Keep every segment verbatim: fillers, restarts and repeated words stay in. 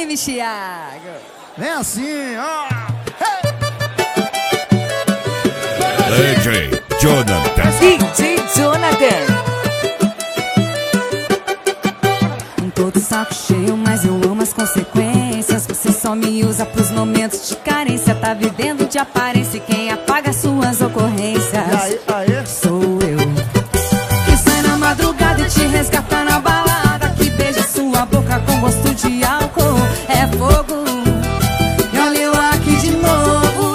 Clive, Thiago. Vem assim, ó. D J Jonathan. D J Jonathan. Tô de saco cheio, mas eu amo as consequências. Você só me usa pros momentos de carência. Tá vivendo de aparência e quem apaga suas ocorrências Aí, aí. sou eu. Que sai na madrugada e te resgata na balada, que beija sua boca com gosto de álcool. É fogo. E olha eu aqui de novo.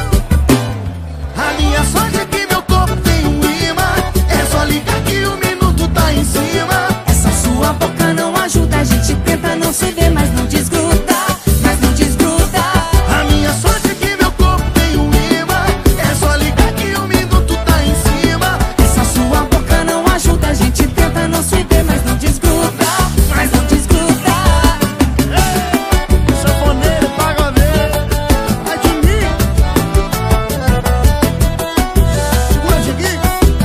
A minha sorte é que meu corpo tem um imã. É só ligar que o minuto tá em cima. Essa sua boca não ajuda, a gente tenta não se ver, mas não desgruda, mas não desgruda. A minha sorte é que meu corpo tem um imã. É só ligar que o minuto tá em cima. Essa sua boca não ajuda, a gente tenta não se ver, mas não desgruda, mas não desgruda. Ei, sanfoneiro, pagodeiro, vai de mim. Segura de mim.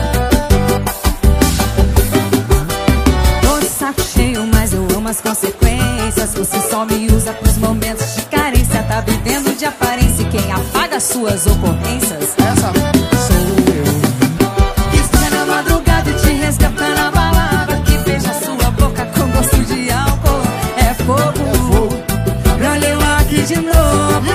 Tô de saco cheio, mas eu amo as consequências. Você só me usa pros momentos de carência. Tá vivendo de aparência e quem apaga suas ocorrências Essa sou eu. Que sai na madrugada e te resgata na balada, que beija sua boca com gosto de álcool. É fogo. Olha eu aqui de novo.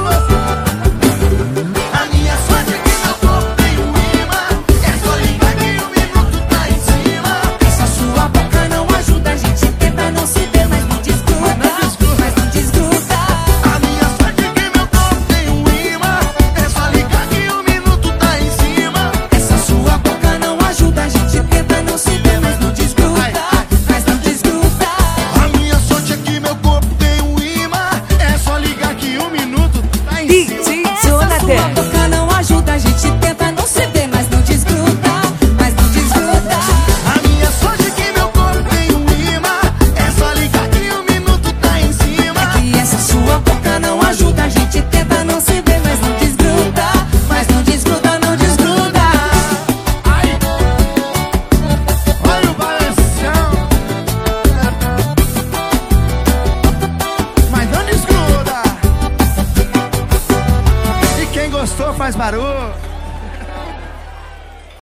A minha sorte é que meu corpo tem um imã. É só ligar que o minuto tá em cima. Essa sua boca não ajuda, a gente tenta não se ver, mas não desgruda, mas não desgruda. A minha sorte é que meu corpo tem um imã. É só ligar que o minuto tá em cima. Essa sua boca não ajuda, a gente tenta não se ver, mas não desgruda, mas não desgruda. A minha sorte é que meu corpo tem um imã. É só ligar que o minuto tá em cima. Essa sua boca não ajuda, a gente tenta não se ver, mas não desgruda, mas não desgruda. A minha sorte é que meu corpo tem um imã. É só ligar que o minuto tá em cima. E essa sua boca não ajuda, a gente tenta não se ver, mas não desgruda, mas não desgruda, não desgruda. Ai. Olha o balanção. Mas não desgruda. E quem gostou faz barulho.